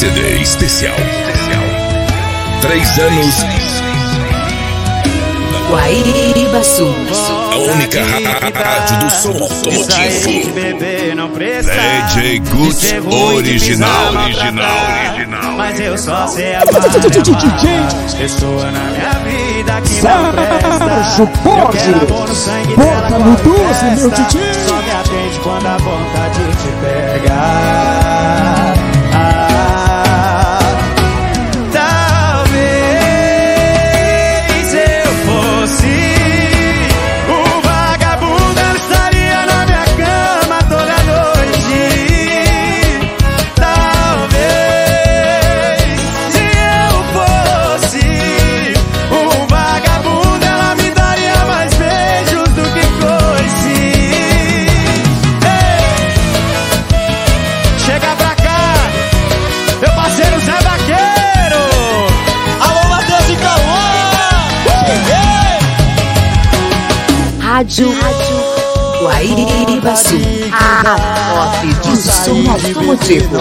CD especial. 3 anos. Guaíba Sul. A única rádio do som automotivo. DJ Gucci original. Mas eu só sei amar. Pessoa na minha vida que não presta. Sérgio Borges, bota no 12, meu DJ. Só me atende quando a vontade te pega. Rádio Guaíba Sul, a top do som automotivo.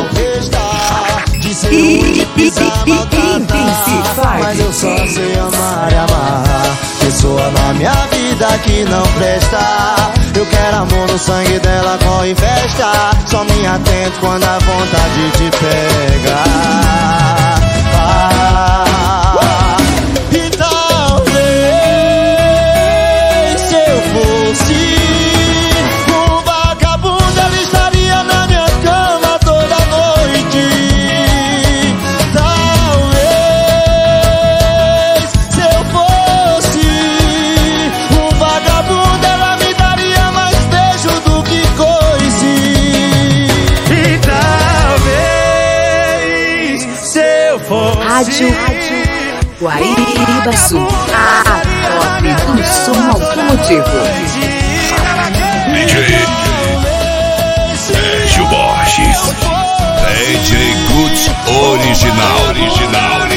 Mas eu só sei amar e amarrar. Pessoa na minha vida que não presta. Eu quero amor no sangue dela, corre festa. Só me atento quando a vontade te pega. E talvez se eu fosse um vagabundo, ela estaria na minha cama toda noite. Talvez se eu fosse um vagabundo, ela me daria mais beijo do que coice. E talvez se eu fosse Rádio Guaíba Sul, a top do som automotivo. DJ Sérgio Borges. DJ Gucci original.